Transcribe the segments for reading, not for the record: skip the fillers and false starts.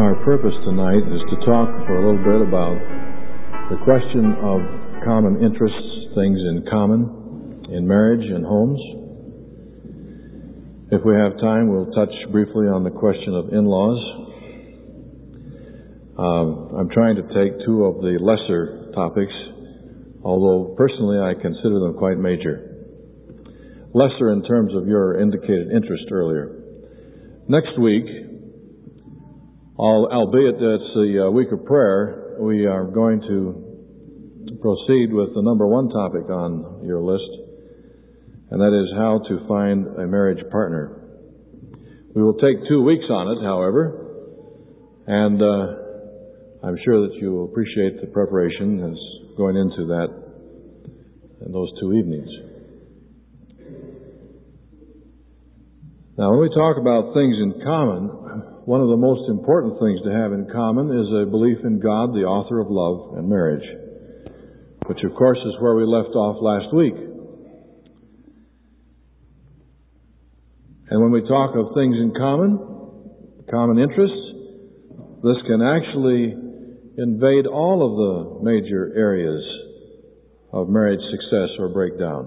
Our purpose tonight is to talk for a little bit about the question of common interests, things in common in marriage and homes. If we have time, we'll touch briefly on the question of in-laws. I'm trying to take two of the lesser topics, although personally I consider them quite major. Lesser in terms of your indicated interest earlier. Next week, albeit it's the week of prayer, we are going to proceed with the number one topic on your list, and that is how to find a marriage partner. We will take 2 weeks on it, however, and I'm sure that you will appreciate the preparation that's going into that in those 2 evenings. Now, when we talk about things in common, one of the most important things to have in common is a belief in God, the author of love and marriage, which of course is where we left off last week. And when we talk of things in common interests, this can actually invade all of the major areas of marriage success or breakdown.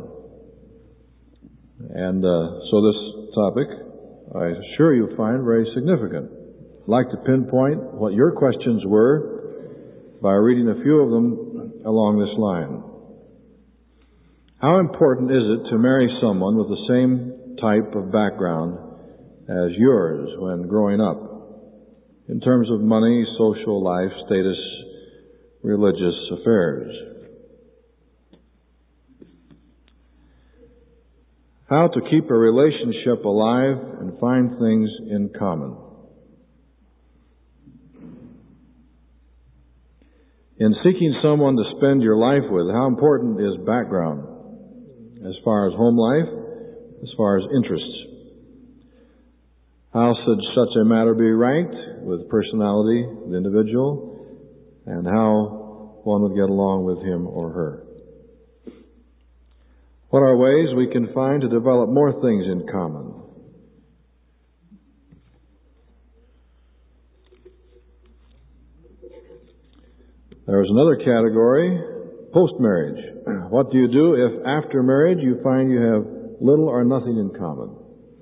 And so this topic, I assure you'll find very significant. I'd like to pinpoint what your questions were by reading a few of them along this line. How important is it to marry someone with the same type of background as yours when growing up, in terms of money, social life, status, religious affairs? How to keep a relationship alive and find things in common. In seeking someone to spend your life with, how important is background as far as home life, as far as interests? How should such a matter be ranked with personality of the individual and how one would get along with him or her? What are ways we can find to develop more things in common? There is another category, post-marriage. What do you do if after marriage you find you have little or nothing in common?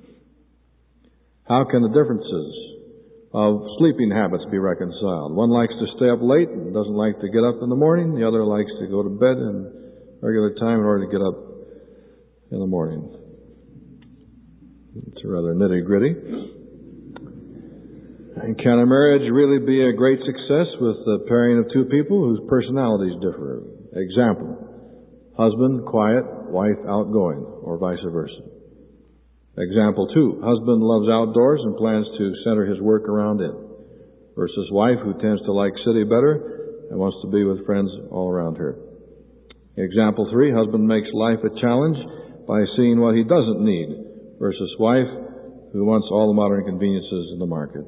How can the differences of sleeping habits be reconciled? One likes to stay up late and doesn't like to get up in the morning. The other likes to go to bed in regular time in order to get up in the morning. It's a rather nitty-gritty. And can a marriage really be a great success with the pairing of two people whose personalities differ? Example, husband quiet, wife outgoing, or vice versa. Example 2, husband loves outdoors and plans to center his work around it, versus wife who tends to like city better and wants to be with friends all around her. Example 3, husband makes life a challenge by seeing what he doesn't need, versus wife who wants all the modern conveniences in the market.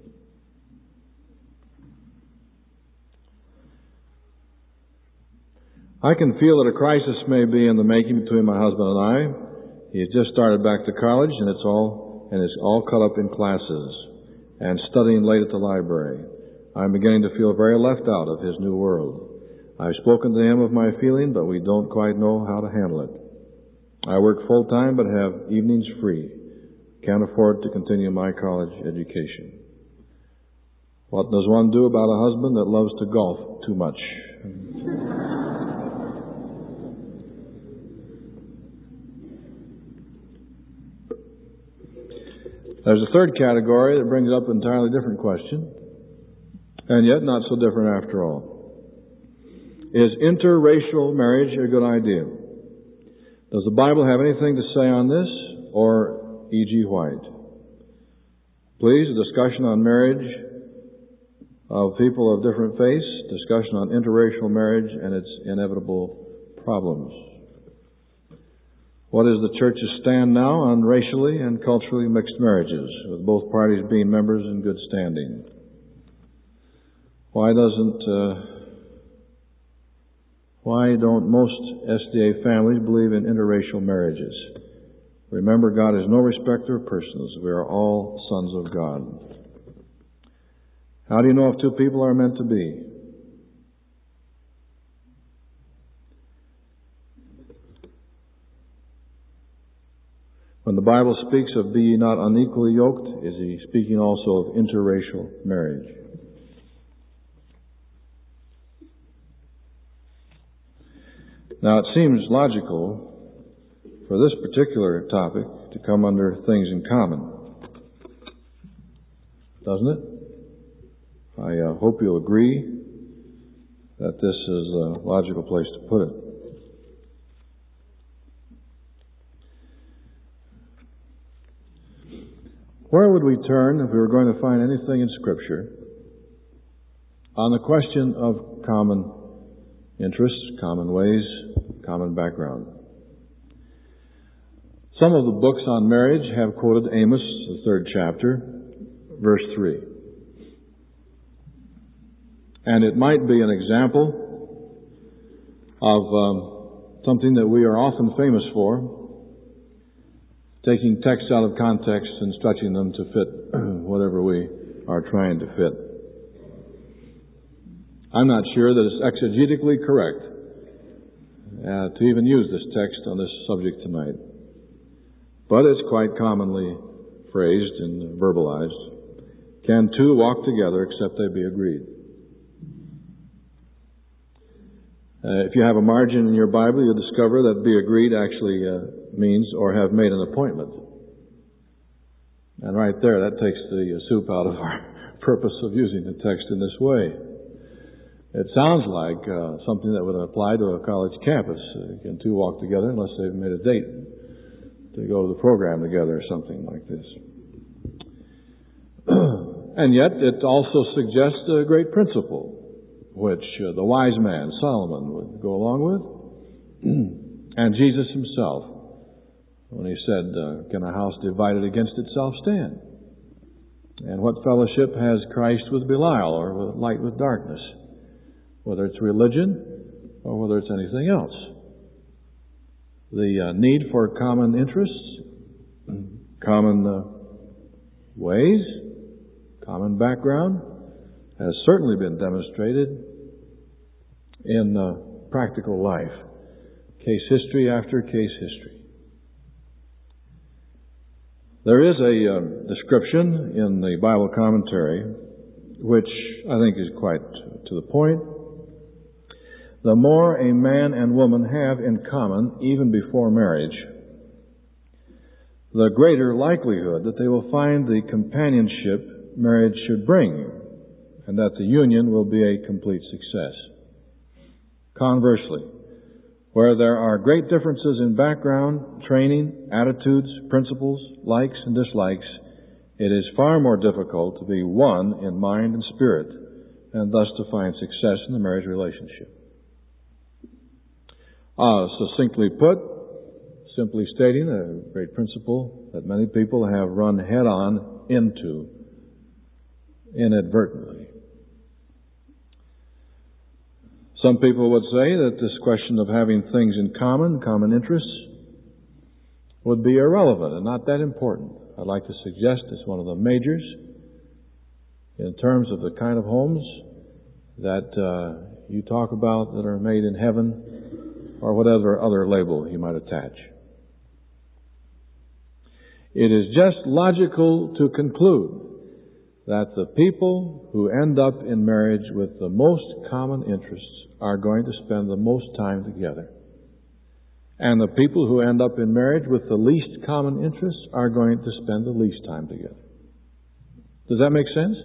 I can feel that a crisis may be in the making between my husband and I. He has just started back to college and is all caught up in classes and studying late at the library. I'm beginning to feel very left out of his new world. I've spoken to him of my feeling, but we don't quite know how to handle it. I work full-time but have evenings free. Can't afford to continue my college education. What does one do about a husband that loves to golf too much? There's a third category that brings up an entirely different question, and yet not so different after all. Is interracial marriage a good idea? Does the Bible have anything to say on this, or E.G. White? Please, a discussion on marriage of people of different faiths, discussion on interracial marriage and its inevitable problems. What is the church's stand now on racially and culturally mixed marriages, with both parties being members in good standing? Why don't most SDA families believe in interracial marriages? Remember, God is no respecter of persons. We are all sons of God. How do you know if two people are meant to be? When the Bible speaks of be ye not unequally yoked, is he speaking also of interracial marriage? Now it seems logical for this particular topic to come under things in common. Doesn't it? I hope you'll agree that this is a logical place to put it. Where would we turn if we were going to find anything in Scripture on the question of common interests, common ways, common background? Some of the books on marriage have quoted Amos, the 3rd chapter, verse 3. And it might be an example of something that we are often famous for, taking texts out of context and stretching them to fit whatever we are trying to fit. I'm not sure that it's exegetically correct to even use this text on this subject tonight. But it's quite commonly phrased and verbalized. Can two walk together except they be agreed? If you have a margin in your Bible, you'll discover that be agreed actually means or have made an appointment. And right there, that takes the soup out of our purpose of using the text in this way. It sounds like something that would apply to a college campus. Can two walk together unless they've made a date to go to the program together or something like this. And yet, it also suggests a great principle, which the wise man, Solomon, would go along with. And Jesus himself, when he said, can a house divided against itself stand? And what fellowship has Christ with Belial, or with light with darkness? Whether it's religion, or whether it's anything else. The need for common interests, common ways, common background, has certainly been demonstrated in practical life. Case history after case history. There is a description in the Bible commentary which I think is quite to the point. The more a man and woman have in common, even before marriage, the greater likelihood that they will find the companionship marriage should bring, and that the union will be a complete success. Conversely, where there are great differences in background, training, attitudes, principles, likes and dislikes, it is far more difficult to be one in mind and spirit, and thus to find success in the marriage relationship. Succinctly put, simply stating a great principle that many people have run head on into inadvertently. Some people would say that this question of having things in common, common interests, would be irrelevant and not that important. I'd like to suggest it's one of the majors in terms of the kind of homes that you talk about that are made in heaven, or whatever other label you might attach. It is just logical to conclude that the people who end up in marriage with the most common interests are going to spend the most time together. And the people who end up in marriage with the least common interests are going to spend the least time together. Does that make sense?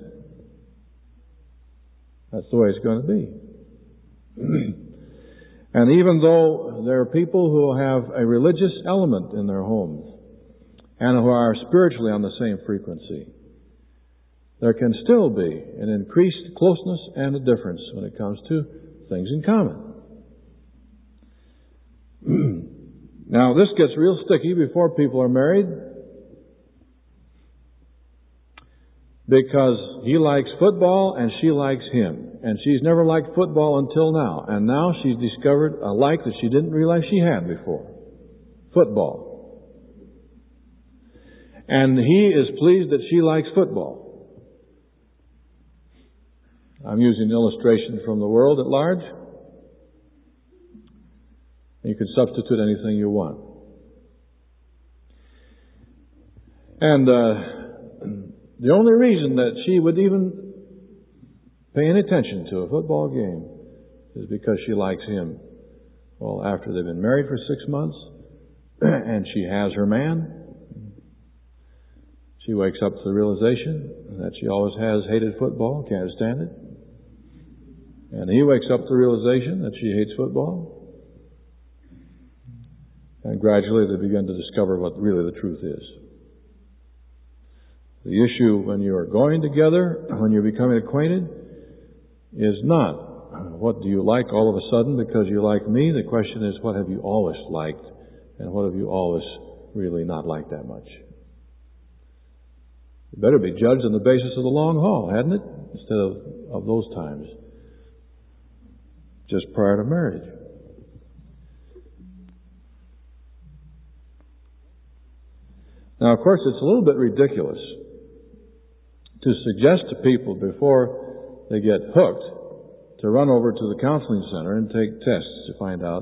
That's the way it's going to be. And even though there are people who have a religious element in their homes and who are spiritually on the same frequency, there can still be an increased closeness and a difference when it comes to things in common. Now, this gets real sticky before people are married, because he likes football and she likes him. And she's never liked football until now. And now she's discovered a like that she didn't realize she had before. Football. And he is pleased that she likes football. I'm using an illustration from the world at large. You can substitute anything you want. And the only reason that she would even pay any attention to a football game is because she likes him. Well, after they've been married for 6 months and she has her man, she wakes up to the realization that she always has hated football, can't stand it. And he wakes up to the realization that she hates football. And gradually they begin to discover what really the truth is. The issue when you are going together, when you're becoming acquainted, is not what do you like all of a sudden because you like me. The question is, what have you always liked and what have you always really not liked that much? It better be judged on the basis of the long haul, hadn't it? Instead of those times, just prior to marriage. Now, of course, it's a little bit ridiculous to suggest to people before they get hooked to run over to the counseling center and take tests to find out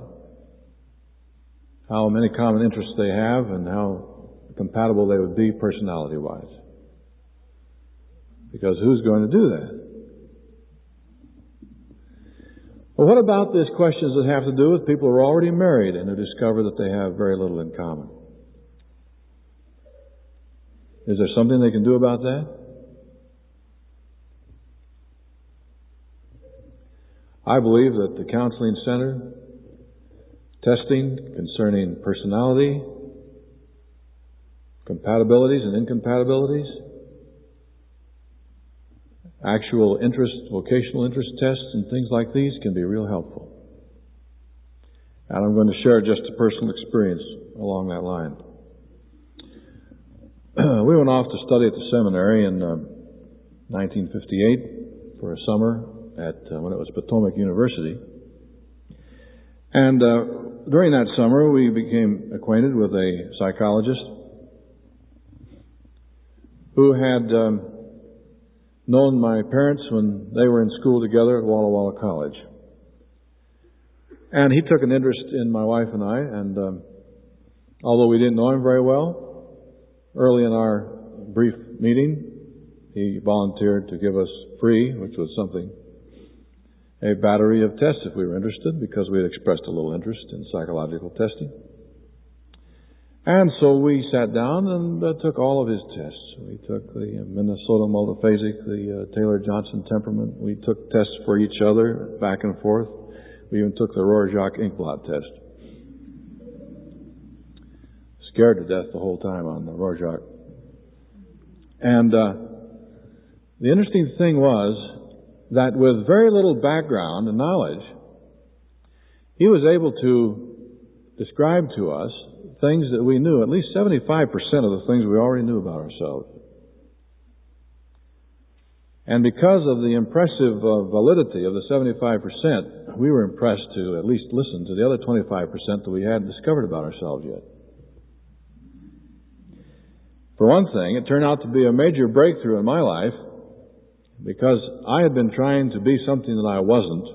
how many common interests they have and how compatible they would be personality-wise. Because who's going to do that? Well, what about these questions that have to do with people who are already married and who discover that they have very little in common? Is there something they can do about that? I believe that the counseling center, testing concerning personality, compatibilities and incompatibilities, actual interest, vocational interest tests and things like these can be real helpful. And I'm going to share just a personal experience along that line. We went off to study at the seminary in 1958 for a summer when it was Potomac University. And during that summer, we became acquainted with a psychologist who had known my parents when they were in school together at Walla Walla College. And he took an interest in my wife and I, and although we didn't know him very well, early in our brief meeting, he volunteered to give us free, which was something, a battery of tests if we were interested, because we had expressed a little interest in psychological testing. And so we sat down and took all of his tests. We took the Minnesota Multiphasic, the Taylor-Johnson Temperament. We took tests for each other, back and forth. We even took the Rorschach Inkblot test. Scared to death the whole time on the Rorschach. And the interesting thing was that with very little background and knowledge, he was able to describe to us things that we knew, at least 75% of the things we already knew about ourselves. And because of the impressive validity of the 75%, we were impressed to at least listen to the other 25% that we hadn't discovered about ourselves yet. For one thing, it turned out to be a major breakthrough in my life because I had been trying to be something that I wasn't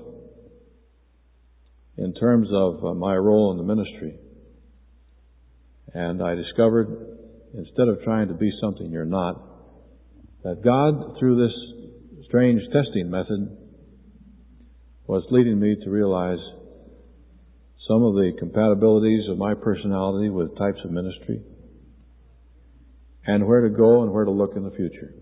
in terms of my role in the ministry. And I discovered, instead of trying to be something you're not, that God, through this strange testing method, was leading me to realize some of the compatibilities of my personality with types of ministry, and where to go and where to look in the future.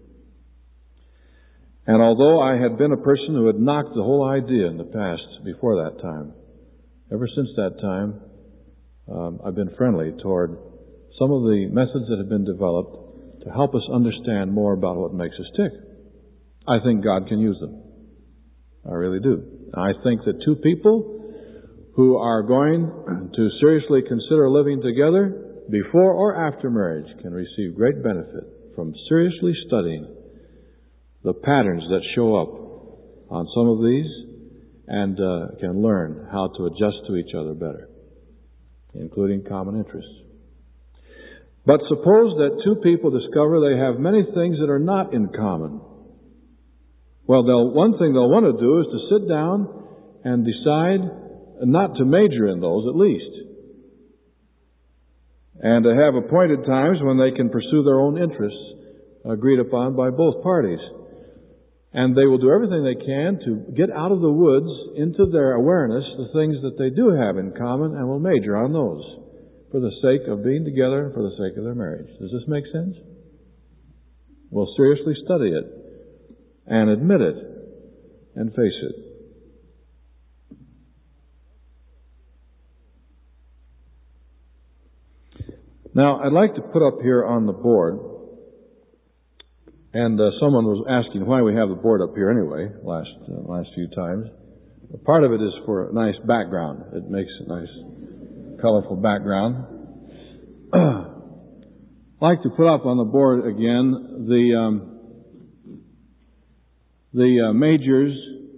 And although I had been a person who had knocked the whole idea in the past before that time, ever since that time, I've been friendly toward some of the methods that have been developed to help us understand more about what makes us tick. I think God can use them. I really do. I think that two people who are going to seriously consider living together before or after marriage can receive great benefit from seriously studying the patterns that show up on some of these and can learn how to adjust to each other better, including common interests. But suppose that two people discover they have many things that are not in common. Well, one thing they'll want to do is to sit down and decide not to major in those at least. And to have appointed times when they can pursue their own interests agreed upon by both parties. And they will do everything they can to get out of the woods into their awareness the things that they do have in common, and will major on those for the sake of being together and for the sake of their marriage. Does this make sense? We'll seriously study it and admit it and face it. Now, I'd like to put up here on the board, and someone was asking why we have the board up here anyway, last few times. Part of it is for a nice background. It makes a nice, colorful background. I'd like to put up on the board again the majors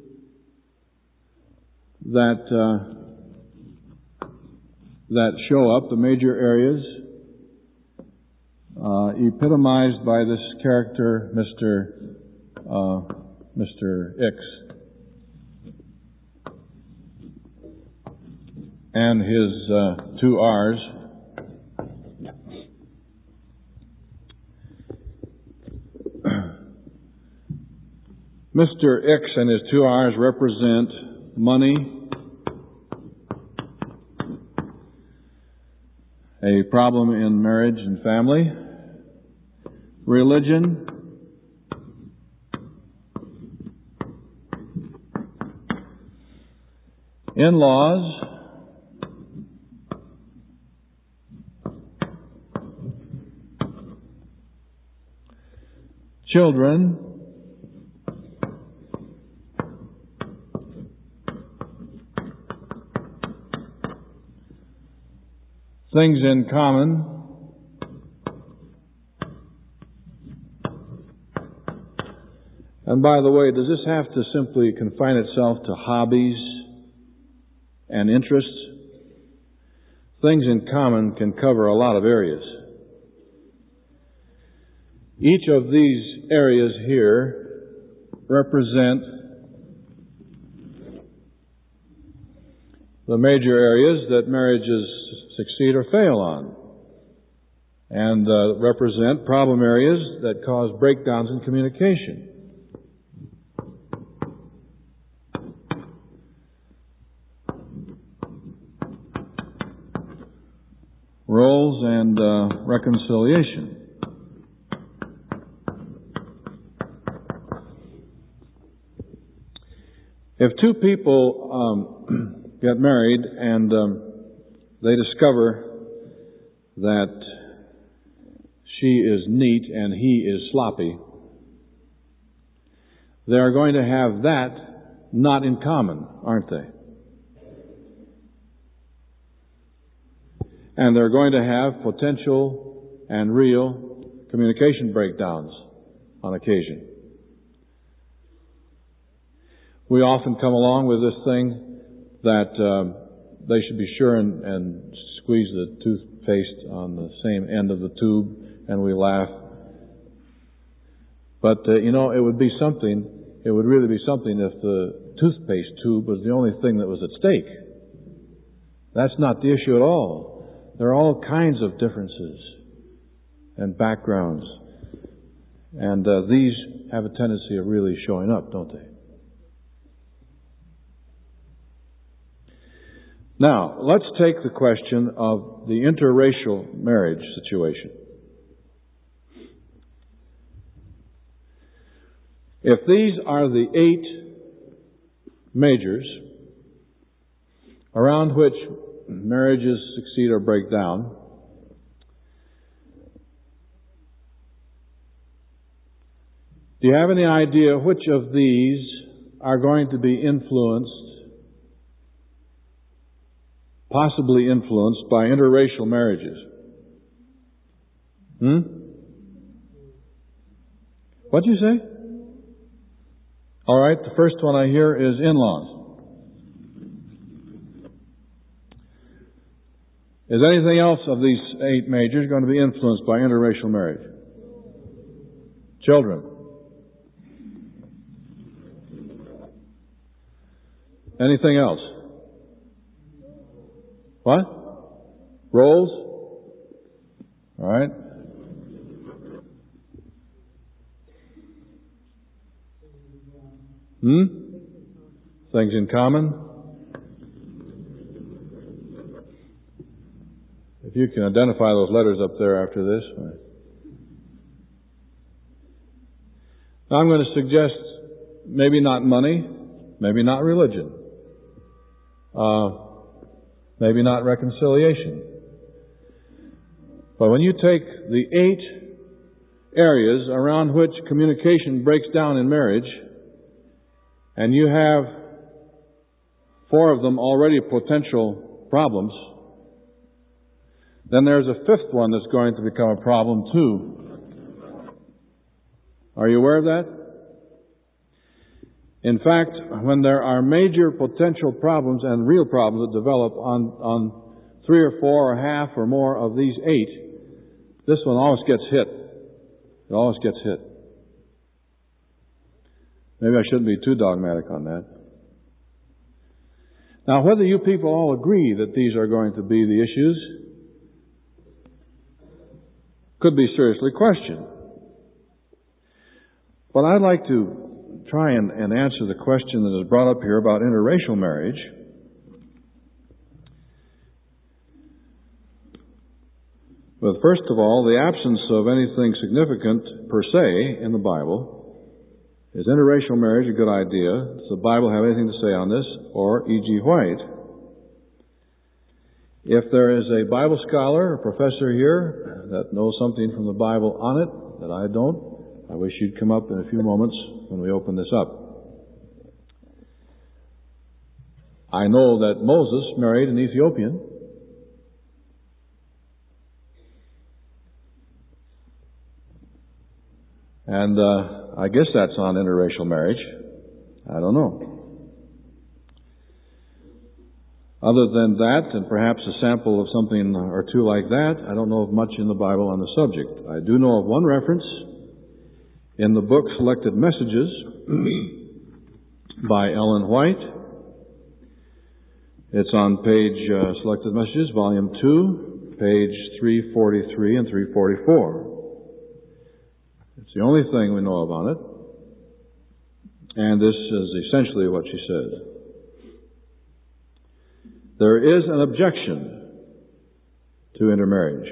that show up, the major areas, epitomized by this character, Mr. X, and his two R's. Mr. X and his two R's represent money, a problem in marriage and family, religion, in-laws, children, things in common, and by the way, does this have to simply confine itself to hobbies and interests? Things in common can cover a lot of areas. Each of these areas here represent the major areas that marriages succeed or fail on, and represent problem areas that cause breakdowns in communication. Roles and reconciliation. If two people get married and they discover that she is neat and he is sloppy, they are going to have that not in common, aren't they? And they're going to have potential and real communication breakdowns on occasion. We often come along with this thing that they should be sure and squeeze the toothpaste on the same end of the tube, and we laugh. But, it would be something, it would really be something if the toothpaste tube was the only thing that was at stake. That's not the issue at all. There are all kinds of differences and backgrounds. And these have a tendency of really showing up, don't they? Now, let's take the question of the interracial marriage situation. If these are the 8 majors around which marriages succeed or break down, do you have any idea which of these are going to be possibly influenced by interracial marriages? What'd you say? All right, the first one I hear is in-laws. Is anything else of these 8 majors going to be influenced by interracial marriage? Children. Anything else? What? Roles? All right. Things in common? If you can identify those letters up there after this. Now I'm going to suggest maybe not money, maybe not religion, maybe not reconciliation. But when you take the 8 areas around which communication breaks down in marriage, and you have 4 of them already potential problems, then there's a 5th one that's going to become a problem too. Are you aware of that? In fact, when there are major potential problems and real problems that develop on 3 or 4 or half or more of these 8, this one always gets hit. It always gets hit. Maybe I shouldn't be too dogmatic on that. Now, whether you people all agree that these are going to be the issues could be seriously questioned. But I'd like to try and answer the question that is brought up here about interracial marriage. But first of all, the absence of anything significant per se in the Bible. Is interracial marriage a good idea? Does the Bible have anything to say on this? Or E.G. White? If there is a Bible scholar or professor here that knows something from the Bible on it that I don't, I wish you'd come up in a few moments when we open this up. I know that Moses married an Ethiopian. And I guess that's on interracial marriage. I don't know. Other than that, and perhaps a sample of something or two like that, I don't know of much in the Bible on the subject. I do know of one reference in the book Selected Messages by Ellen White. It's on page Selected Messages, volume 2, page 343 and 344. It's the only thing we know of on it. And this is essentially what she says. There is an objection to intermarriage.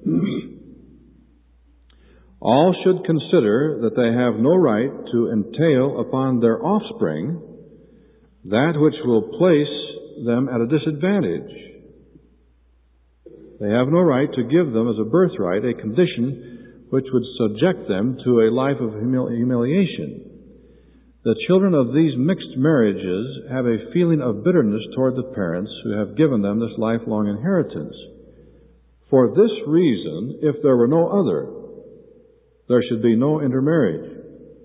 All should consider that they have no right to entail upon their offspring that which will place them at a disadvantage. They have no right to give them as a birthright a condition which would subject them to a life of humiliation. The children of these mixed marriages have a feeling of bitterness toward the parents who have given them this lifelong inheritance. For this reason, if there were no other, there should be no intermarriage.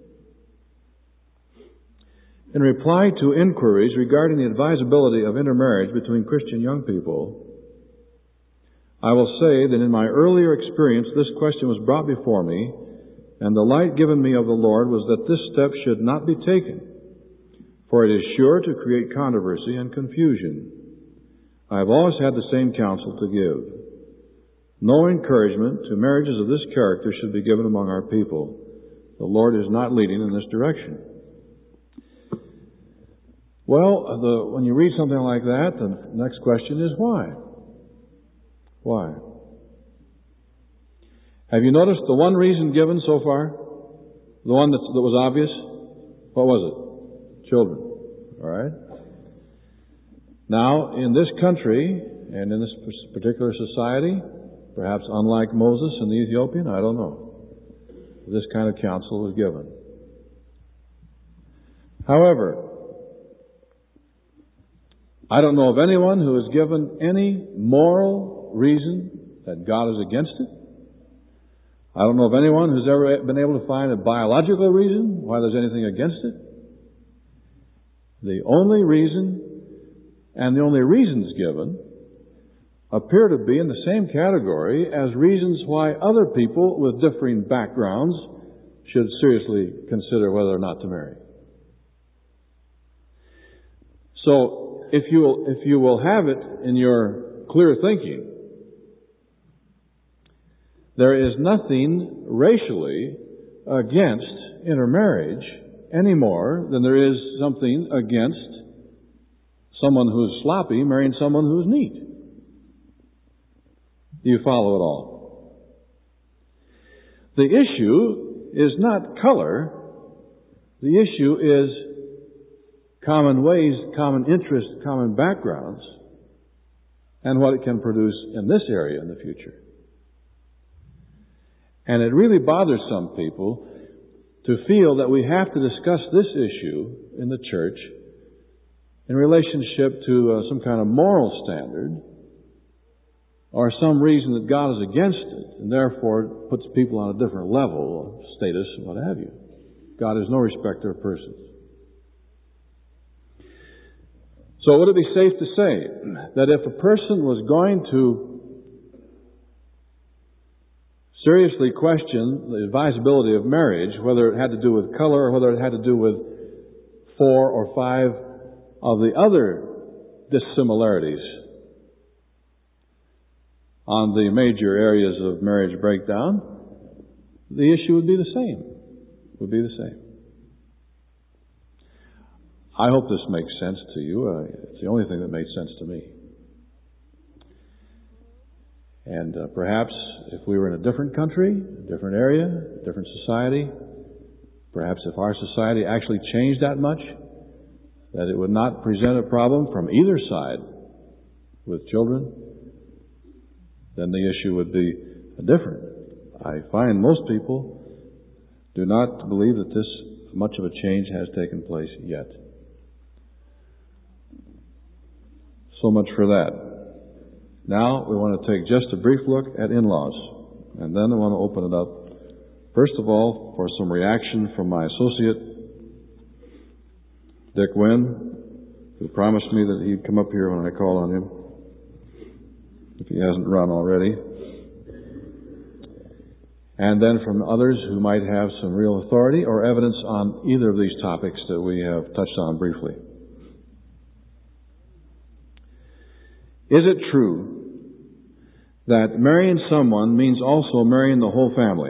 In reply to inquiries regarding the advisability of intermarriage between Christian young people, I will say that in my earlier experience, this question was brought before me, and the light given me of the Lord was that this step should not be taken, for it is sure to create controversy and confusion. I have always had the same counsel to give. No encouragement to marriages of this character should be given among our people. The Lord is not leading in this direction. Well, when you read something like that, the next question is why? Why? Have you noticed the one reason given so far? The one that was obvious? What was it? Children. All right? Now, in this country, and in this particular society, perhaps unlike Moses and the Ethiopian, I don't know, this kind of counsel is given. However, I don't know of anyone who has given any moral reason that God is against it. I don't know of anyone who's ever been able to find a biological reason why there's anything against it. The only reason, and the only reasons given, appear to be in the same category as reasons why other people with differing backgrounds should seriously consider whether or not to marry. So, if you will have it in your clear thinking, there is nothing racially against intermarriage any more than there is something against someone who's sloppy marrying someone who's neat. Do you follow it all? The issue is not color. The issue is common ways, common interests, common backgrounds, and what it can produce in this area in the future. And it really bothers some people to feel that we have to discuss this issue in the church in relationship to some kind of moral standard or some reason that God is against it and therefore puts people on a different level of status and what have you. God is no respecter of persons. So would it be safe to say that if a person was going to seriously question the advisability of marriage, whether it had to do with color or whether it had to do with 4 or 5 of the other dissimilarities on the major areas of marriage breakdown, the issue would be the same. I hope this makes sense to you. It's the only thing that made sense to me. And perhaps if we were in a different country, a different area, a different society, perhaps if our society actually changed that much, that it would not present a problem from either side with children, then the issue would be different. I find most people do not believe that this much of a change has taken place yet. So much for that. Now we want to take just a brief look at in-laws, and then I want to open it up, first of all, for some reaction from my associate, Dick Wynn, who promised me that he'd come up here when I call on him, if he hasn't run already. And then from others who might have some real authority or evidence on either of these topics that we have touched on briefly. Is it true that marrying someone means also marrying the whole family?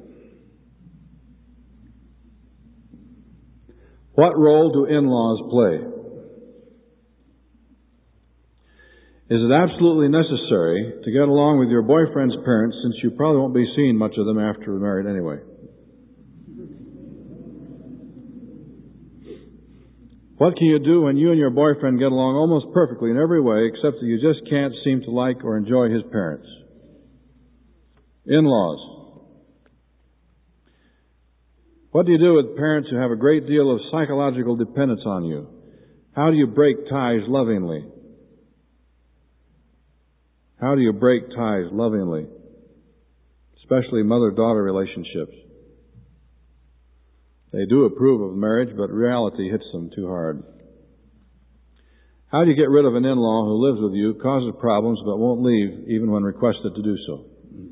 What role do in-laws play? Is it absolutely necessary to get along with your boyfriend's parents, since you probably won't be seeing much of them after you're married anyway? What can you do when you and your boyfriend get along almost perfectly in every way, except that you just can't seem to like or enjoy his parents? In-laws. What do you do with parents who have a great deal of psychological dependence on you? How do you break ties lovingly? How do you break ties lovingly? Especially mother-daughter relationships. They do approve of marriage, but reality hits them too hard. How do you get rid of an in-law who lives with you, causes problems, but won't leave even when requested to do so?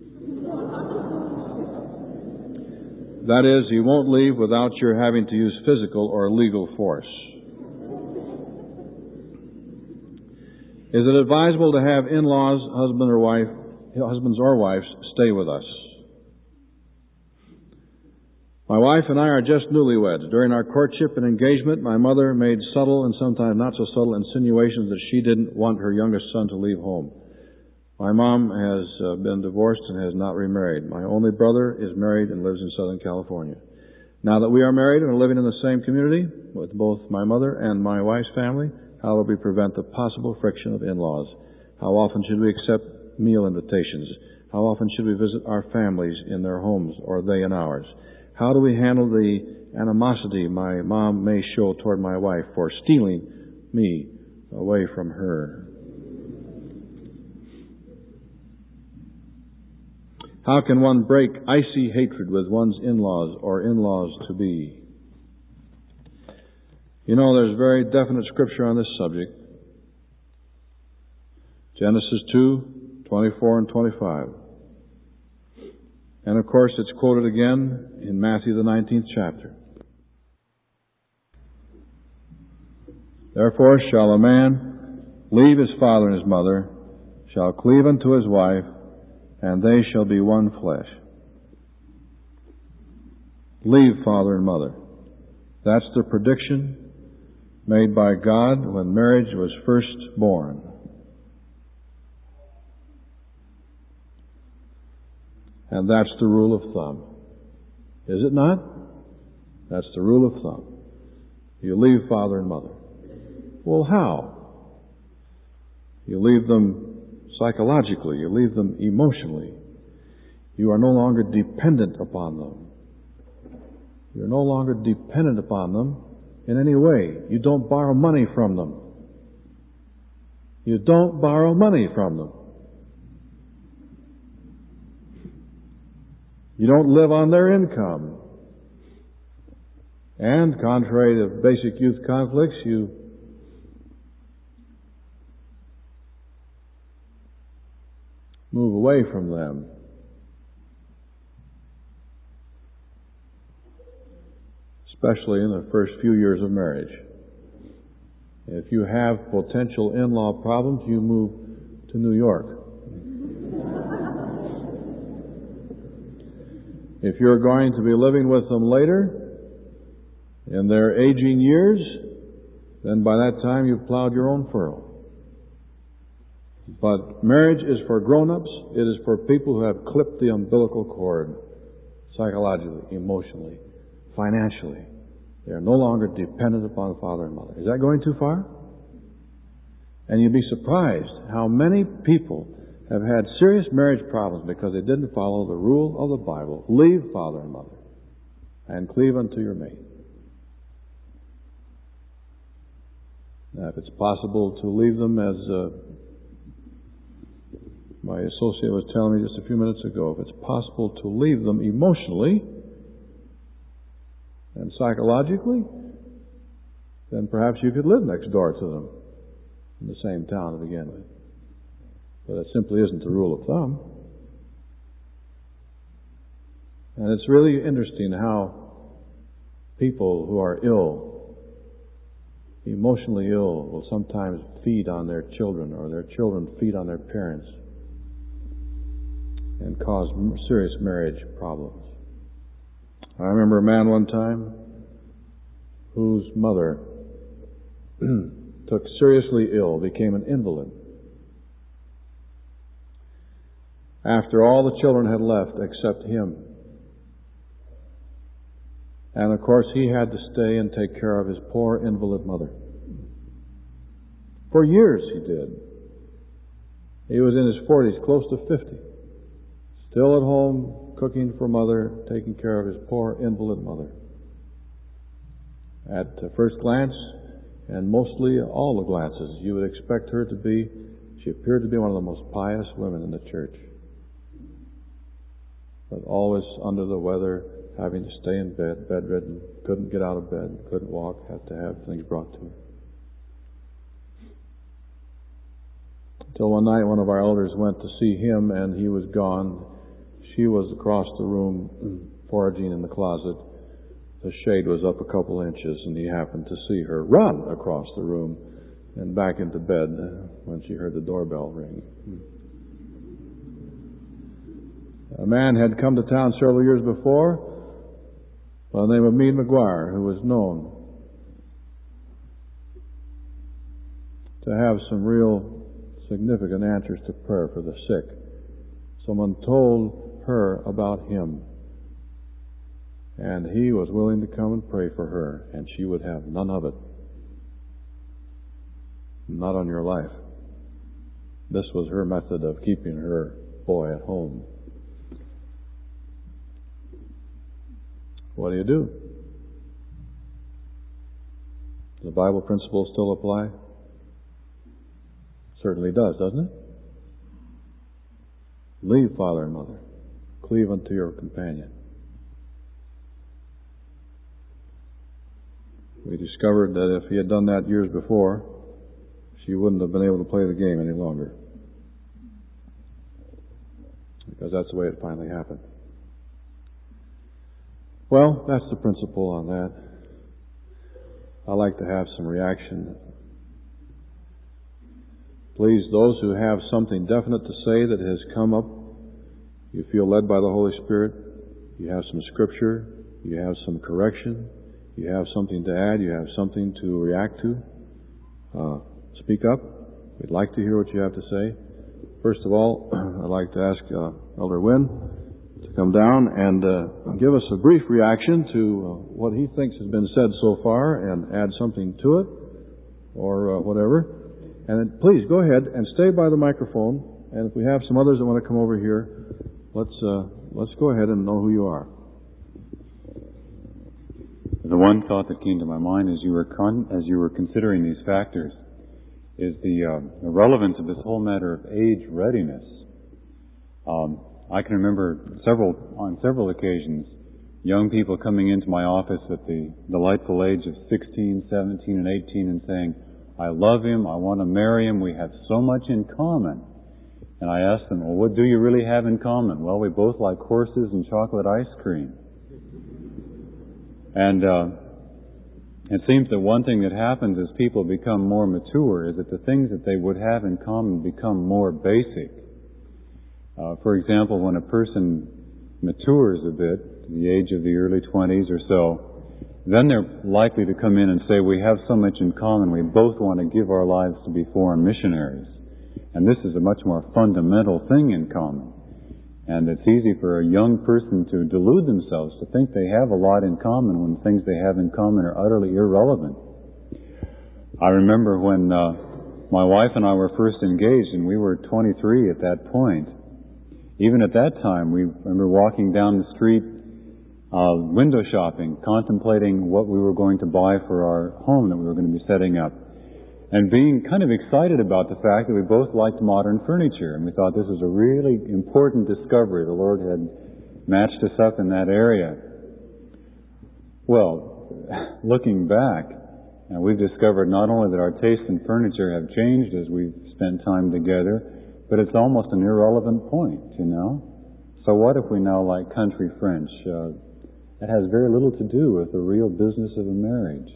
That is, he won't leave without your having to use physical or legal force. Is it advisable to have in-laws, husbands or wives, stay with us? My wife and I are just newlyweds. During our courtship and engagement, my mother made subtle and sometimes not so subtle insinuations that she didn't want her youngest son to leave home. My mom has been divorced and has not remarried. My only brother is married and lives in Southern California. Now that we are married and are living in the same community with both my mother and my wife's family, how will we prevent the possible friction of in-laws? How often should we accept meal invitations? How often should we visit our families in their homes or they in ours? How do we handle the animosity my mom may show toward my wife for stealing me away from her? How can one break icy hatred with one's in-laws or in-laws to be? You know, there's very definite scripture on this subject. Genesis 2:24 and 25. And of course, it's quoted again in Matthew the 19th chapter. Therefore shall a man leave his father and his mother, shall cleave unto his wife, and they shall be one flesh. Leave father and mother. That's the prediction made by God when marriage was first born. And that's the rule of thumb. Is it not? That's the rule of thumb. You leave father and mother. Well, how? You leave them psychologically. You leave them emotionally. You are no longer dependent upon them. You're no longer dependent upon them in any way. You don't borrow money from them. You don't borrow money from them. You don't live on their income. And contrary to basic youth conflicts, you move away from them. Especially in the first few years of marriage. If you have potential in-law problems, you move to New York. If you're going to be living with them later, in their aging years, then by that time you've plowed your own furrow. But marriage is for grown-ups. It is for people who have clipped the umbilical cord psychologically, emotionally, financially. They are no longer dependent upon father and mother. Is that going too far? And you'd be surprised how many people have had serious marriage problems because they didn't follow the rule of the Bible. Leave father and mother and cleave unto your mate. Now, if it's possible to leave them, as my associate was telling me just a few minutes ago, if it's possible to leave them emotionally and psychologically, then perhaps you could live next door to them in the same town to begin with. But it simply isn't the rule of thumb. And it's really interesting how people who are ill, emotionally ill, will sometimes feed on their children, or their children feed on their parents, and cause serious marriage problems. I remember a man one time whose mother took seriously ill, became an invalid. After all the children had left except him. And of course he had to stay and take care of his poor invalid mother. For years he did. He was in his 40s, close to 50. Still at home, cooking for mother, taking care of his poor invalid mother. At first glance, and mostly all the glances, you would expect her to be, she appeared to be one of the most pious women in the church. But always under the weather, having to stay in bed, bedridden, couldn't get out of bed, couldn't walk, had to have things brought to her. Until one night one of our elders went to see him and he was gone. She was across the room foraging in the closet. The shade was up a couple inches and he happened to see her run across the room and back into bed when she heard the doorbell ring. A man had come to town several years before by the name of Meade McGuire, who was known to have some real significant answers to prayer for the sick. Someone told her about him, and he was willing to come and pray for her, and she would have none of it. Not on your life. This was her method of keeping her boy at home. What do? Does the Bible principles still apply? Certainly does, doesn't it? Leave father and mother. Cleave unto your companion. We discovered that if he had done that years before, she wouldn't have been able to play the game any longer. Because that's the way it finally happened. Well, that's the principle on that. I like to have some reaction Please, those who have something definite to say that has come up, you feel led by the Holy Spirit, you have some scripture, you have some correction, you have something to add, you have something to react to, speak up. We'd like to hear what you have to say. First of all, I'd like to ask Elder Wynn to come down and give us a brief reaction to what he thinks has been said so far and add something to it or whatever. And then please go ahead and stay by the microphone. And if we have some others that want to come over here, let's go ahead and know who you are. The one thought that came to my mind as you were considering these factors is the relevance of this whole matter of age readiness. I can remember on several occasions young people coming into my office at the delightful age of 16, 17, and 18 and saying, "I love him, I want to marry him, we have so much in common." And I asked them, "Well, what do you really have in common?" "Well, we both like horses and chocolate ice cream." And it seems that one thing that happens as people become more mature is that the things that they would have in common become more basic. For example, when a person matures a bit, to the age of the early 20s or so, then they're likely to come in and say, "We have so much in common, we both want to give our lives to be foreign missionaries." And this is a much more fundamental thing in common. And it's easy for a young person to delude themselves, to think they have a lot in common when things they have in common are utterly irrelevant. I remember when my wife and I were first engaged, and we were 23 at that point. Even at that time, we remember walking down the street, window shopping, contemplating what we were going to buy for our home that we were going to be setting up, and being kind of excited about the fact that we both liked modern furniture, and we thought this was a really important discovery. The Lord had matched us up in that area. Well, looking back, we've discovered not only that our tastes in furniture have changed as we've spent time together, but it's almost an irrelevant point, you know. So what if we now like country French? It has very little to do with the real business of a marriage.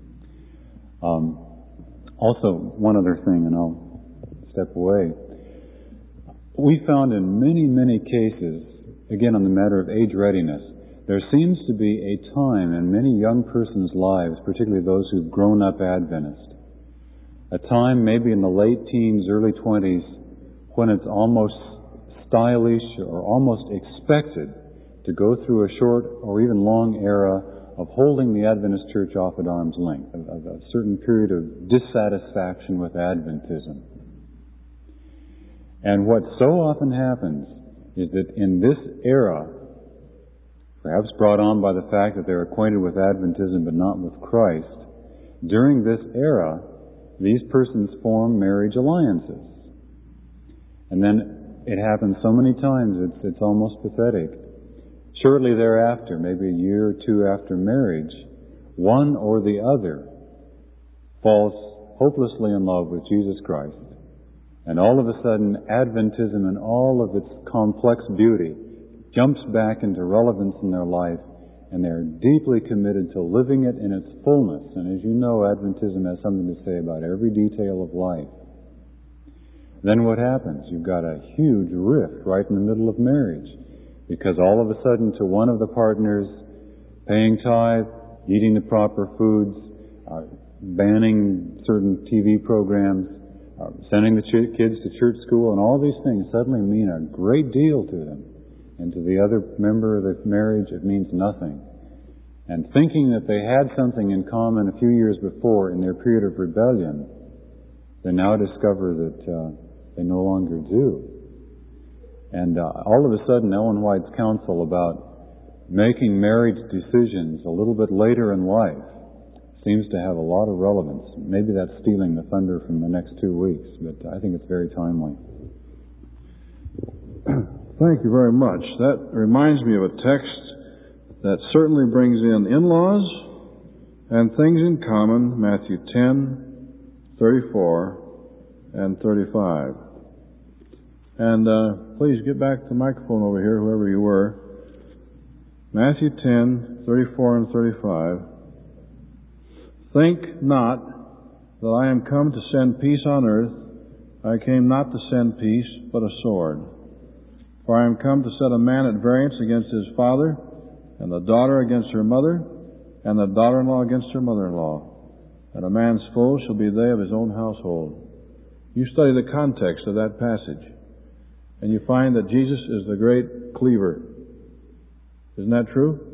Also, one other thing, and I'll step away. We found in many, many cases, again on the matter of age readiness, there seems to be a time in many young persons' lives, particularly those who've grown up Adventist, a time maybe in the late teens, early 20s, when it's almost stylish or almost expected to go through a short or even long era of holding the Adventist Church off at arm's length, of a certain period of dissatisfaction with Adventism. And what so often happens is that in this era, perhaps brought on by the fact that they're acquainted with Adventism but not with Christ, during this era, these persons form marriage alliances. And then it happens so many times, it's almost pathetic. Shortly thereafter, maybe a year or two after marriage, one or the other falls hopelessly in love with Jesus Christ. And all of a sudden, Adventism in all of its complex beauty jumps back into relevance in their life, and they're deeply committed to living it in its fullness. And as you know, Adventism has something to say about every detail of life. Then what happens? You've got a huge rift right in the middle of marriage. Because all of a sudden to one of the partners, paying tithe, eating the proper foods, banning certain TV programs, sending the kids to church school, and all these things suddenly mean a great deal to them. And to the other member of the marriage, it means nothing. And thinking that they had something in common a few years before in their period of rebellion, they now discover that they no longer do. And all of a sudden, Ellen White's counsel about making marriage decisions a little bit later in life seems to have a lot of relevance. Maybe that's stealing the thunder from the next 2 weeks, but I think it's very timely. Thank you very much. That reminds me of a text that certainly brings in-laws and things in common, Matthew 10, 34, and 35. And please get back to the microphone over here, whoever you were. Matthew 10, 34 and 35. Think not that I am come to send peace on earth. I came not to send peace, but a sword. For I am come to set a man at variance against his father, and the daughter against her mother, and the daughter-in-law against her mother-in-law. And a man's foes shall be they of his own household. You study the context of that passage, and you find that Jesus is the great cleaver. Isn't that true?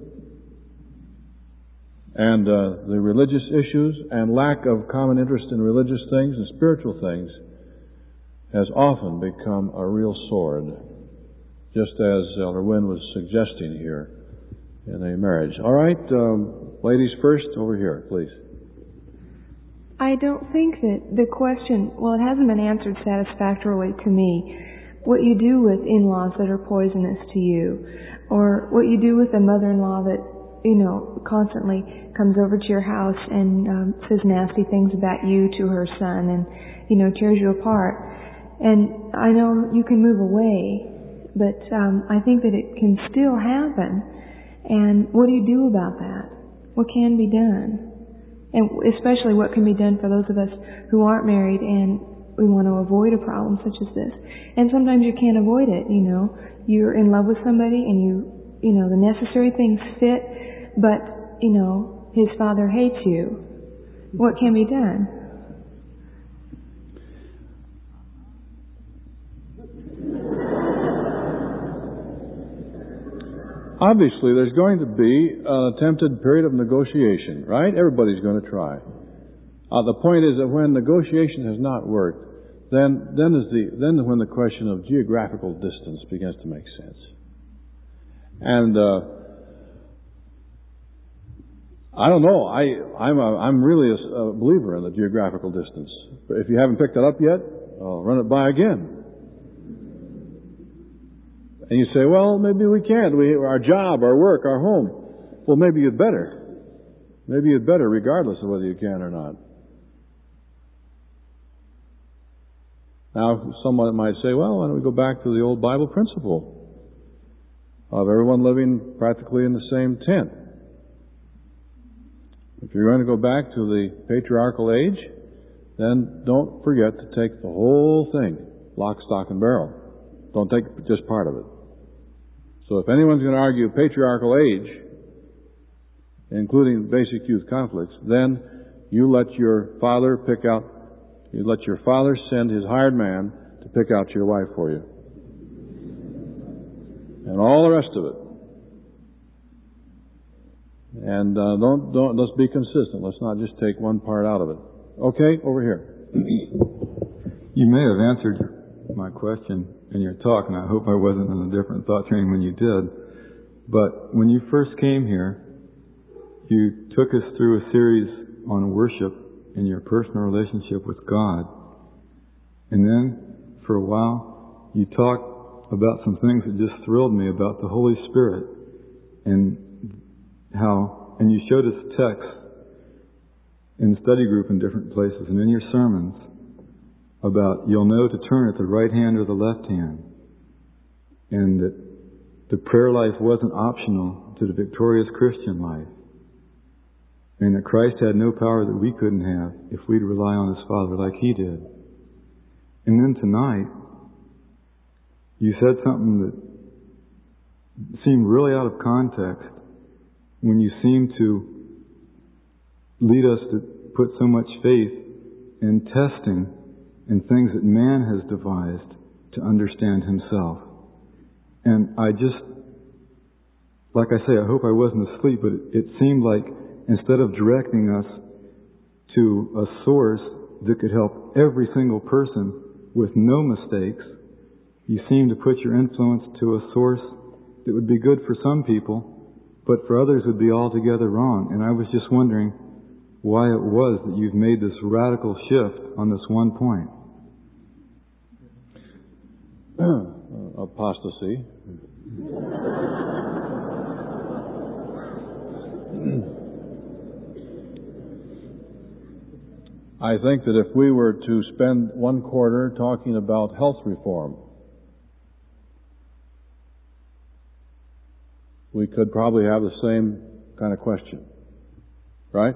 And the religious issues and lack of common interest in religious things and spiritual things has often become a real sword, just as Elder Wynn was suggesting here in a marriage. All right, ladies first, over here, please. I don't think that the question, well, it hasn't been answered satisfactorily to me. What you do with in-laws that are poisonous to you, or what you do with a mother-in-law that, constantly comes over to your house and says nasty things about you to her son and, tears you apart. And I know you can move away, but I think that it can still happen. And what do you do about that? What can be done? And especially what can be done for those of us who aren't married and we want to avoid a problem such as this. And sometimes you can't avoid it, You're in love with somebody and the necessary things fit, but, his father hates you. What can be done? Obviously, there's going to be an attempted period of negotiation, right? Everybody's going to try. The point is that when negotiation has not worked, then when the question of geographical distance begins to make sense. And I don't know. I'm really a believer in the geographical distance. If you haven't picked that up yet, I'll run it by again. And you say, well, maybe we can't. Our job, our work, our home. Well, maybe you'd better. Maybe you'd better, regardless of whether you can or not. Now, someone might say, well, why don't we go back to the old Bible principle of everyone living practically in the same tent? If you're going to go back to the patriarchal age, then don't forget to take the whole thing, lock, stock, and barrel. Don't take just part of it. So if anyone's going to argue patriarchal age, including basic youth conflicts, then you let your father send his hired man to pick out your wife for you. And all the rest of it. And let's be consistent. Let's not just take one part out of it. Okay, over here. You may have answered my question in your talk, and I hope I wasn't in a different thought train when you did. But when you first came here, you took us through a series on worship and your personal relationship with God. And then, for a while, you talked about some things that just thrilled me about the Holy Spirit and you showed us texts in study group in different places and in your sermons about you'll know to turn at the right hand or the left hand, and that the prayer life wasn't optional to the victorious Christian life, and that Christ had no power that we couldn't have if we'd rely on His Father like He did. And then tonight, you said something that seemed really out of context when you seemed to lead us to put so much faith in testing and things that man has devised to understand himself. And I hope I wasn't asleep, but it seemed like instead of directing us to a source that could help every single person with no mistakes, you seemed to put your influence to a source that would be good for some people, but for others would be altogether wrong. And I was just wondering why it was that you've made this radical shift on this one point. Apostasy. I think that if we were to spend one quarter talking about health reform, we could probably have the same kind of question, right?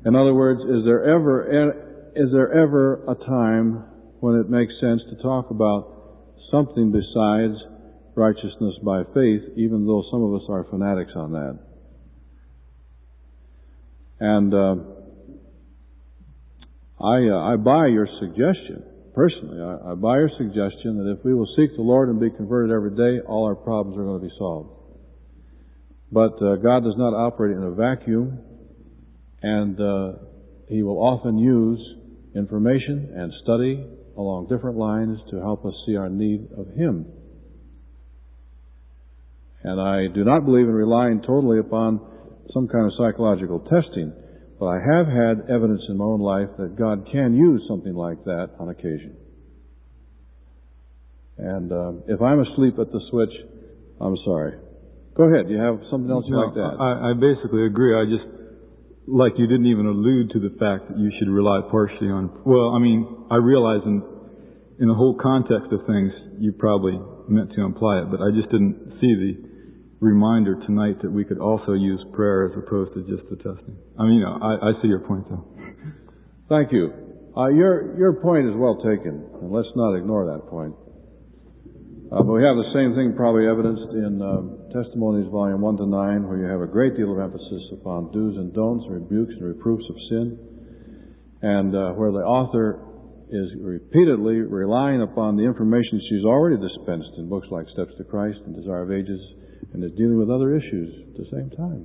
In other words, is there ever a time when it makes sense to talk about something besides righteousness by faith, even though some of us are fanatics on that? And I buy your suggestion. Personally, I buy your suggestion that if we will seek the Lord and be converted every day, all our problems are going to be solved. But God does not operate in a vacuum, and He will often use information and study along different lines to help us see our need of Him. And I do not believe in relying totally upon some kind of psychological testing, but I have had evidence in my own life that God can use something like that on occasion. And if I'm asleep at the switch, I'm sorry. Go ahead. Do you have something else like that? I basically agree. I just, like you didn't even allude to the fact that you should rely partially on, well, I mean, I realize in the whole context of things, you probably meant to imply it, but I just didn't see the reminder tonight that we could also use prayer as opposed to just the testing. I mean, I see your point though. Thank you. Your point is well taken, and let's not ignore that point. But we have the same thing probably evidenced in Testimonies, Volume 1 to 9, where you have a great deal of emphasis upon do's and don'ts, rebukes and reproofs of sin, and where the author is repeatedly relying upon the information she's already dispensed in books like Steps to Christ and Desire of Ages, and is dealing with other issues at the same time.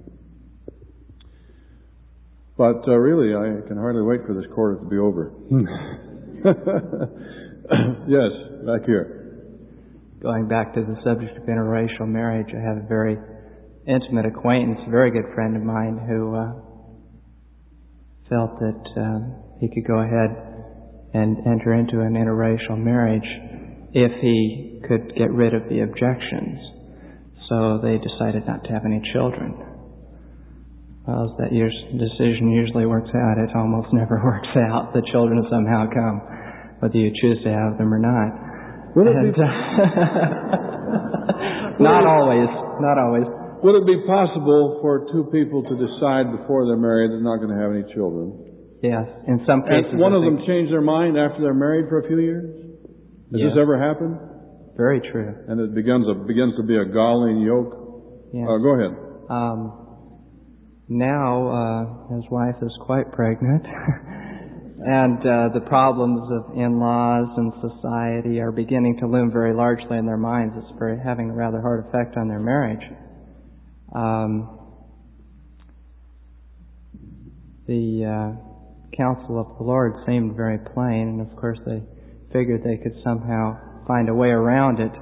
But really, I can hardly wait for this quarter to be over. Yes, back here. Going back to the subject of interracial marriage, I have a very intimate acquaintance, a very good friend of mine, who felt that he could go ahead and enter into an interracial marriage if he could get rid of the objections. So they decided not to have any children. Well, as that decision usually works out, it almost never works out. The children somehow come, whether you choose to have them or not. Not always. Would it be possible for two people to decide before they're married they're not going to have any children? Yes, in some cases. And one of them change their mind after they're married for a few years? Has this ever happened? Very true. And it begins to be a galling yoke? Yes. Go ahead. Now, his wife is quite pregnant. And the problems of in-laws and society are beginning to loom very largely in their minds. It's having a rather hard effect on their marriage. The counsel of the Lord seemed very plain, and of course they figured they could somehow find a way around it.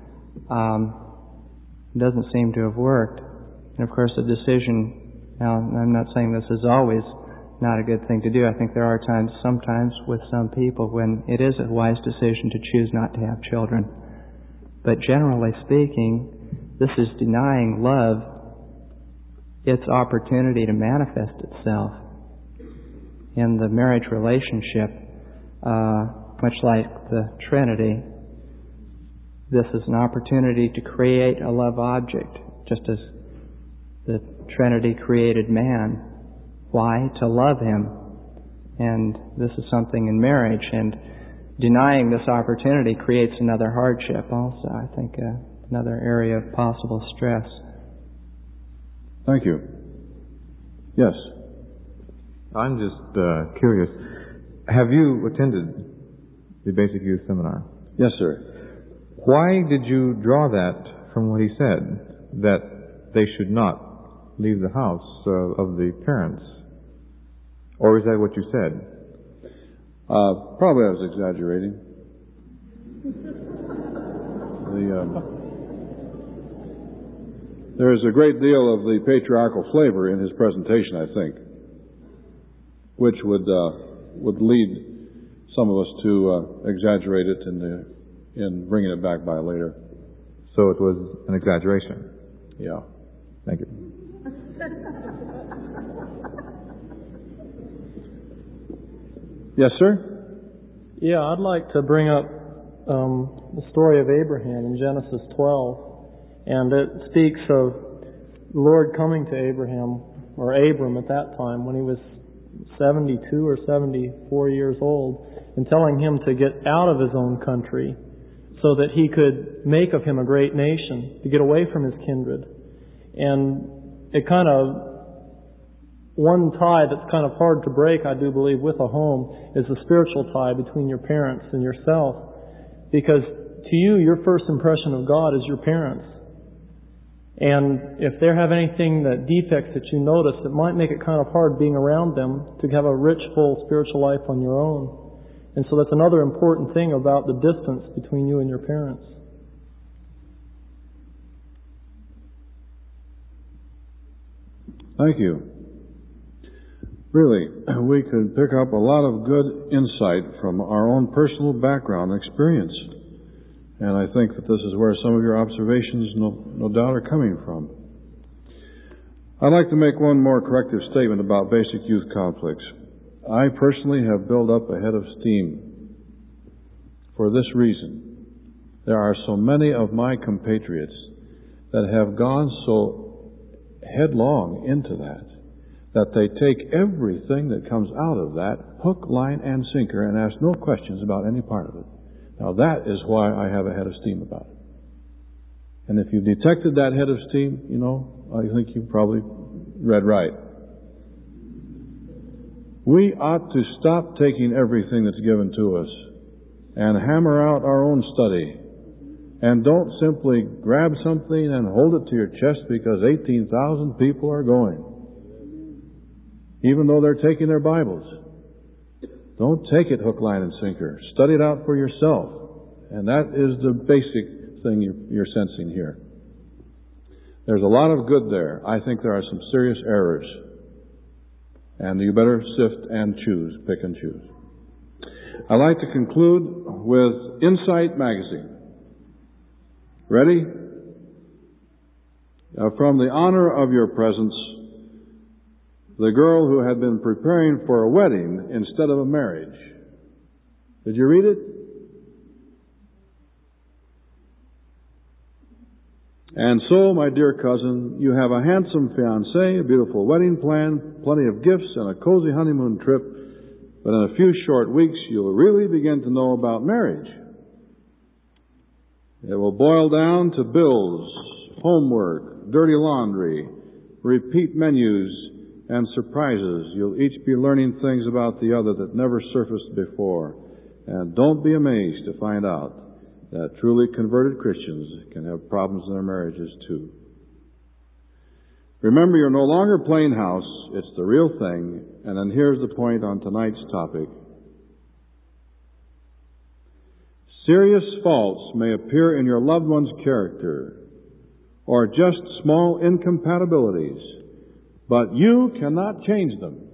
It doesn't seem to have worked. And of course the decision, now I'm not saying this is always not a good thing to do. I think there are times, sometimes with some people, when it is a wise decision to choose not to have children. But generally speaking, this is denying love its opportunity to manifest itself in the marriage relationship, much like the Trinity. This is an opportunity to create a love object, just as the Trinity created man. Why? To love him. And this is something in marriage, and denying this opportunity creates another hardship also, I think, another area of possible stress. Thank you. Yes? I'm just curious. Have you attended the Basic Youth Seminar? Yes, sir. Why did you draw that from what he said, that they should not leave the house of the parents? Or is that what you said? Probably I was exaggerating. There is a great deal of the patriarchal flavor in his presentation, I think, which would lead some of us to exaggerate it in bringing it back by later. So it was an exaggeration? Yeah. Thank you. Yes, sir? Yeah, I'd like to bring up the story of Abraham in Genesis 12. And it speaks of the Lord coming to Abraham, or Abram at that time, when he was 72 or 74 years old, and telling him to get out of his own country so that he could make of him a great nation, to get away from his kindred. And it kind of, one tie that's kind of hard to break, I do believe, with a home is the spiritual tie between your parents and yourself. Because to you, your first impression of God is your parents. And if they have anything, that defects that you notice, it might make it kind of hard being around them to have a rich, full spiritual life on your own. And so that's another important thing about the distance between you and your parents. Thank you. Really, we could pick up a lot of good insight from our own personal background and experience. And I think that this is where some of your observations, no doubt, are coming from. I'd like to make one more corrective statement about basic youth conflicts. I personally have built up a head of steam for this reason. There are so many of my compatriots that have gone so headlong into that they take everything that comes out of that, hook, line, and sinker, and ask no questions about any part of it. Now that is why I have a head of steam about it. And if you've detected that head of steam, I think you've probably read right. We ought to stop taking everything that's given to us and hammer out our own study. And don't simply grab something and hold it to your chest because 18,000 people are going, even though they're taking their Bibles. Don't take it hook, line, and sinker. Study it out for yourself. And that is the basic thing you're sensing here. There's a lot of good there. I think there are some serious errors. And you better sift and choose, pick and choose. I'd like to conclude with Insight Magazine. Ready? From the honor of your presence, the girl who had been preparing for a wedding instead of a marriage. Did you read it? And so, my dear cousin, you have a handsome fiancé, a beautiful wedding plan, plenty of gifts, and a cozy honeymoon trip. But in a few short weeks, you'll really begin to know about marriage. It will boil down to bills, homework, dirty laundry, repeat menus, and surprises. You'll each be learning things about the other that never surfaced before. And don't be amazed to find out that truly converted Christians can have problems in their marriages too. Remember, you're no longer playing house. It's the real thing. And then here's the point on tonight's topic. Serious faults may appear in your loved one's character or just small incompatibilities, but you cannot change them.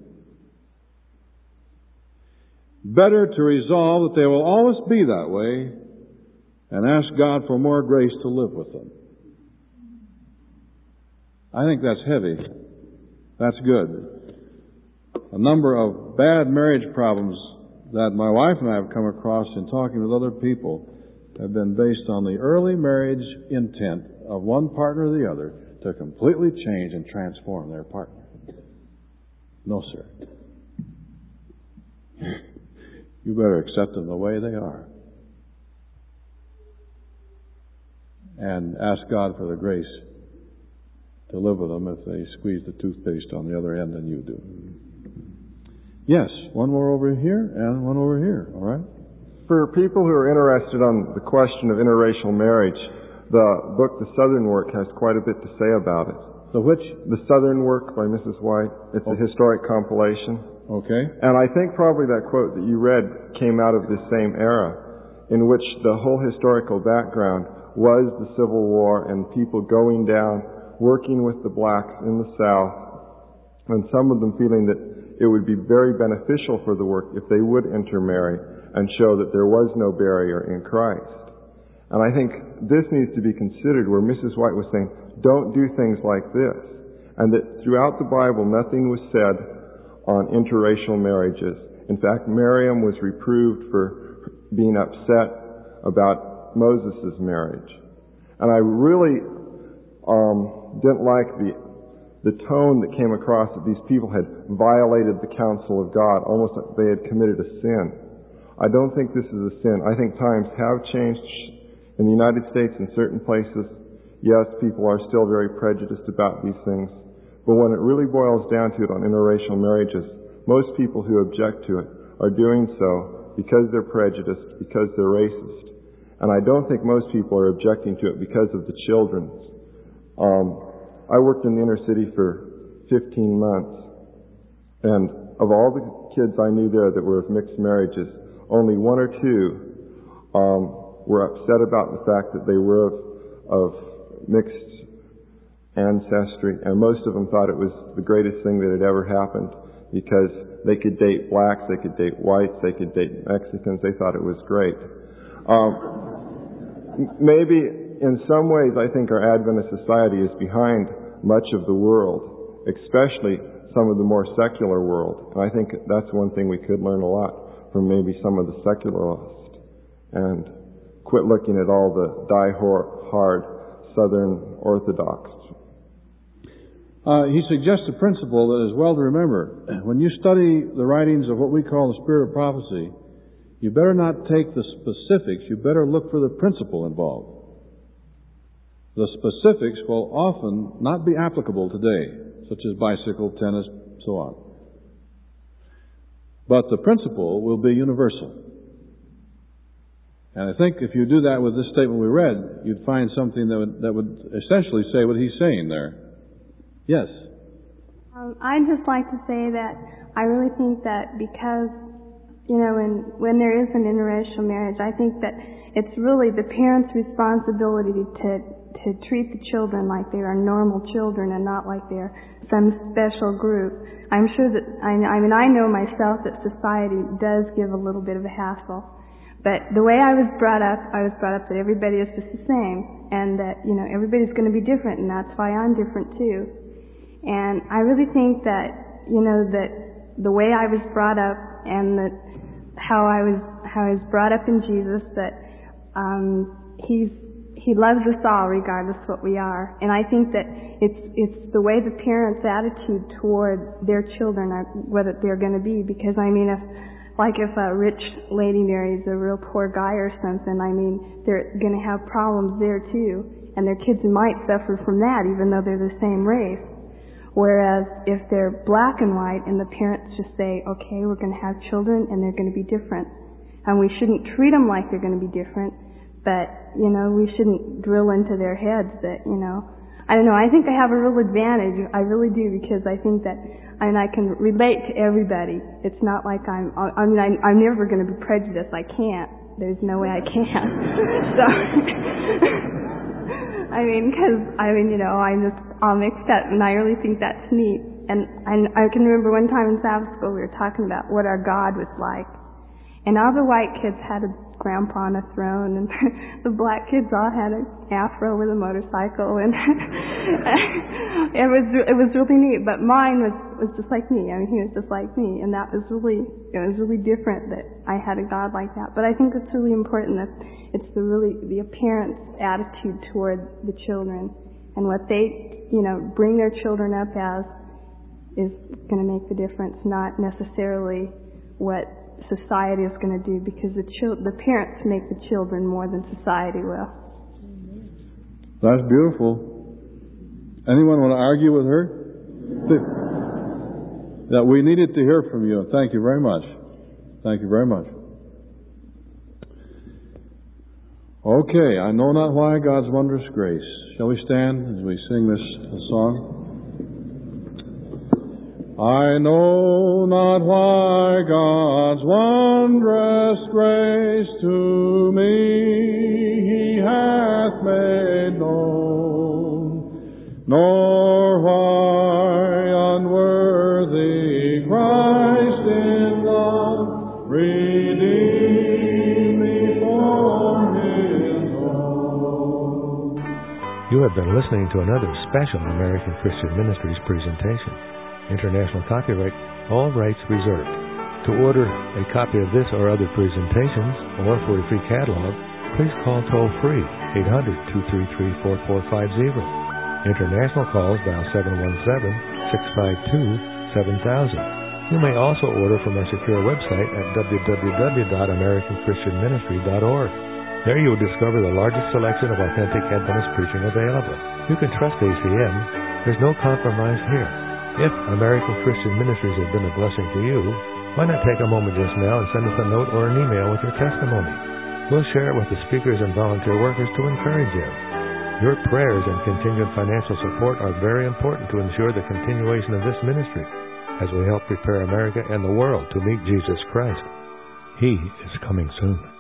Better to resolve that they will always be that way and ask God for more grace to live with them. I think that's heavy. That's good. A number of bad marriage problems that my wife and I have come across in talking with other people have been based on the early marriage intent of one partner or the other to completely change and transform their partner. No, sir. You better accept them the way they are. And ask God for the grace to live with them if they squeeze the toothpaste on the other end than you do. Yes, one more over here and one over here, all right? For people who are interested on the question of interracial marriage, the book, The Southern Work, has quite a bit to say about it. The which? The Southern Work by Mrs. White. It's a historic compilation. Okay. And I think probably that quote that you read came out of this same era in which the whole historical background was the Civil War and people going down, working with the blacks in the South, and some of them feeling that it would be very beneficial for the work if they would intermarry and show that there was no barrier in Christ. And I think this needs to be considered where Mrs. White was saying, don't do things like this. And that throughout the Bible, nothing was said on interracial marriages. In fact, Miriam was reproved for being upset about Moses' marriage. And I really didn't like the tone that came across that these people had violated the counsel of God, almost like they had committed a sin. I don't think this is a sin. I think times have changed in the United States in certain places. Yes, people are still very prejudiced about these things. But when it really boils down to it on interracial marriages, most people who object to it are doing so because they're prejudiced, because they're racist. And I don't think most people are objecting to it because of the children. I worked in the inner city for 15 months, and of all the kids I knew there that were of mixed marriages, only one or two were upset about the fact that they were of mixed ancestry, and most of them thought it was the greatest thing that had ever happened because they could date blacks, they could date whites, they could date Mexicans. They thought it was great. Maybe in some ways I think our Adventist society is behind much of the world, especially some of the more secular world. And I think that's one thing we could learn a lot from maybe some of the secularists and quit looking at all the die-hard Southern Orthodox. He suggests a principle that is well to remember. When you study the writings of what we call the spirit of prophecy, you better not take the specifics, you better look for the principle involved. The specifics will often not be applicable today, such as bicycle, tennis, so on. But the principle will be universal. And I think if you do that with this statement we read, you'd find something that would essentially say what he's saying there. Yes? I'd just like to say that I really think that because, when there is an interracial marriage, I think that it's really the parents' responsibility to treat the children like they are normal children and not like they're some special group. I'm sure that, I know myself that society does give a little bit of a hassle. But the way I was brought up that everybody is just the same and that, everybody's going to be different and that's why I'm different too. And I really think that, that the way I was brought up and that how I was brought up in Jesus, that He loves us all regardless of what we are. And I think that it's the way the parents' attitude toward their children are, what they're going to be. Because if a rich lady marries a real poor guy or something, they're going to have problems there too. And their kids might suffer from that even though they're the same race. Whereas if they're black and white and the parents just say, okay, we're going to have children and they're going to be different. And we shouldn't treat them like they're going to be different, but, we shouldn't drill into their heads that, I don't know, I think I have a real advantage. I really do, because I think that, I can relate to everybody. It's not like I'm never going to be prejudiced. I can't. There's no way I can. So, I'm just all mixed up, and I really think that's neat. And I can remember one time in Sabbath school we were talking about what our God was like. And all the white kids had a grandpa on a throne, and the black kids all had an afro with a motorcycle, and it was really neat. But mine was just like me. He was just like me, and it was really different that I had a God like that. But I think it's really important that it's the parents' attitude toward the children and what they bring their children up as is going to make the difference, not necessarily what society is going to do, because the parents make the children more than society will. That's beautiful. Anyone want to argue with her? That we needed to hear from you. Thank you very much. Thank you very much. Okay, I know not why God's wondrous grace. Shall we stand as we sing this song? I know not why God's wondrous grace to me He hath made known, nor why unworthy Christ in love redeemed me for His own. You have been listening to another special American Christian Ministries presentation. International copyright, all rights reserved. To order a copy of this or other presentations, or for a free catalog, please call toll-free 800-233-4450. International calls dial 717-652-7000. You may also order from our secure website at www.americanchristianministry.org. There you will discover the largest selection of authentic Adventist preaching available. You can trust ACM. There's no compromise here. If American Christian Ministries has been a blessing to you, why not take a moment just now and send us a note or an email with your testimony? We'll share it with the speakers and volunteer workers to encourage you. Your prayers and continued financial support are very important to ensure the continuation of this ministry as we help prepare America and the world to meet Jesus Christ. He is coming soon.